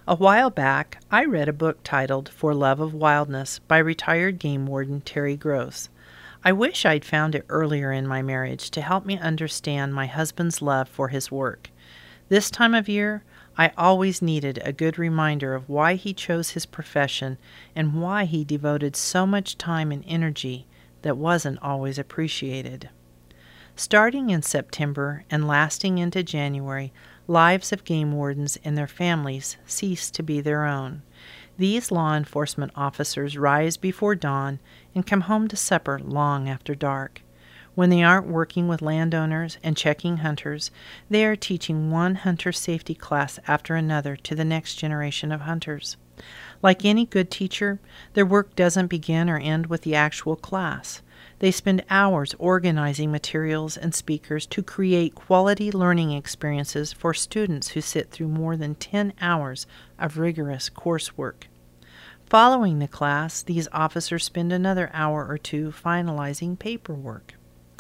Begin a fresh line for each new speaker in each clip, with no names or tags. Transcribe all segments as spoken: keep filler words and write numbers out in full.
A while back, I read a book titled For Love of Wildness by retired game warden Terry Gross. I wish I'd found it earlier in my marriage to help me understand my husband's love for his work. This time of year, I always needed a good reminder of why he chose his profession and why he devoted so much time and energy that wasn't always appreciated. Starting in September and lasting into January, lives of game wardens and their families cease to be their own. These law enforcement officers rise before dawn and come home to supper long after dark. When they aren't working with landowners and checking hunters, they are teaching one hunter safety class after another to the next generation of hunters. Like any good teacher, their work doesn't begin or end with the actual class. They spend hours organizing materials and speakers to create quality learning experiences for students who sit through more than ten hours of rigorous coursework. Following the class, these officers spend another hour or two finalizing paperwork.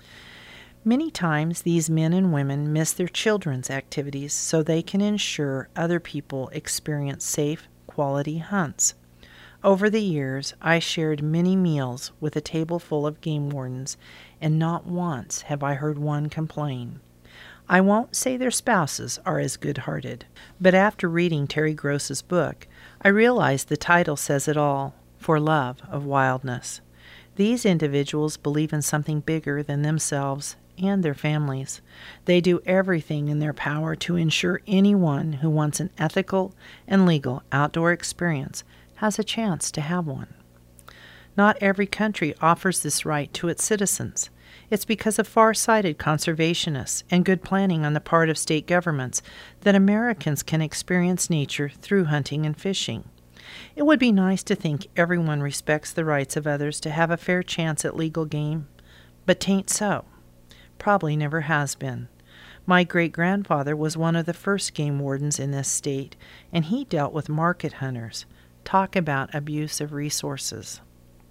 Many times, these men and women miss their children's activities so they can ensure other people experience safe, quality hunts. Over the years, I shared many meals with a table full of game wardens, and not once have I heard one complain. I won't say their spouses are as good-hearted, but after reading Terry Gross's book, I realized the title says it all, For Love of Wildness. These individuals believe in something bigger than themselves and their families. They do everything in their power to ensure anyone who wants an ethical and legal outdoor experience has a chance to have one. Not every country offers this right to its citizens. It's because of far-sighted conservationists and good planning on the part of state governments that Americans can experience nature through hunting and fishing. It would be nice to think everyone respects the rights of others to have a fair chance at legal game, but 'tain't so. Probably never has been. My great-grandfather was one of the first game wardens in this state, and he dealt with market hunters. Talk about abuse of resources.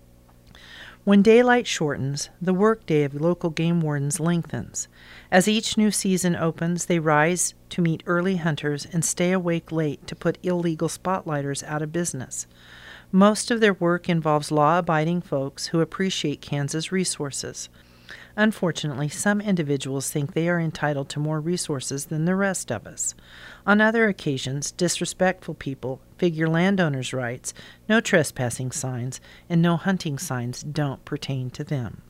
When daylight shortens, the workday of local game wardens lengthens. As each new season opens, they rise to meet early hunters and stay awake late to put illegal spotlighters out of business. Most of their work involves law-abiding folks who appreciate Kansas resources. Unfortunately, some individuals think they are entitled to more resources than the rest of us. On other occasions, disrespectful people figure landowners' rights, no trespassing signs, and no hunting signs don't pertain to them.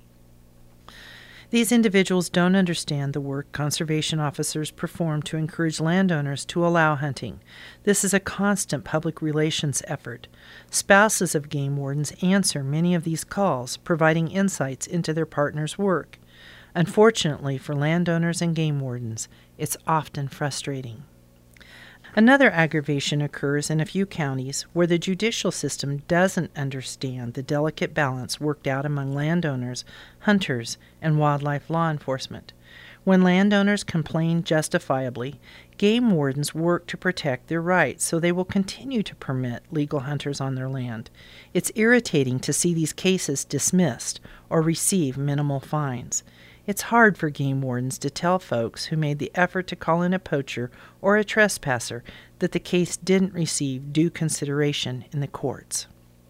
These individuals don't understand the work conservation officers perform to encourage landowners to allow hunting. This is a constant public relations effort. Spouses of game wardens answer many of these calls, providing insights into their partner's work. Unfortunately for landowners and game wardens, it's often frustrating. Another aggravation occurs in a few counties where the judicial system doesn't understand the delicate balance worked out among landowners, hunters, and wildlife law enforcement. When landowners complain justifiably, game wardens work to protect their rights, so they will continue to permit legal hunters on their land. It's irritating to see these cases dismissed or receive minimal fines. It's hard for game wardens to tell folks who made the effort to call in a poacher or a trespasser that the case didn't receive due consideration in the courts.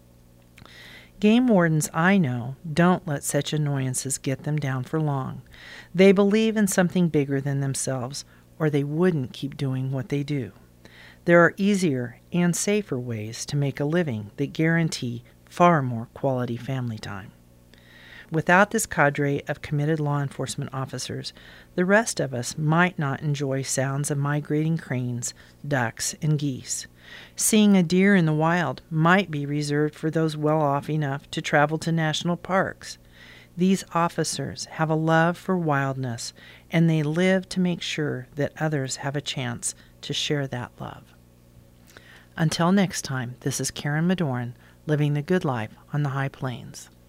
Game wardens I know don't let such annoyances get them down for long. They believe in something bigger than themselves, or they wouldn't keep doing what they do. There are easier and safer ways to make a living that guarantee far more quality family time. Without this cadre of committed law enforcement officers, the rest of us might not enjoy sounds of migrating cranes, ducks, and geese. Seeing a deer in the wild might be reserved for those well off enough to travel to national parks. These officers have a love for wildness, and they live to make sure that others have a chance to share that love. Until next time, this is Karen Madoran, living the good life on the high plains.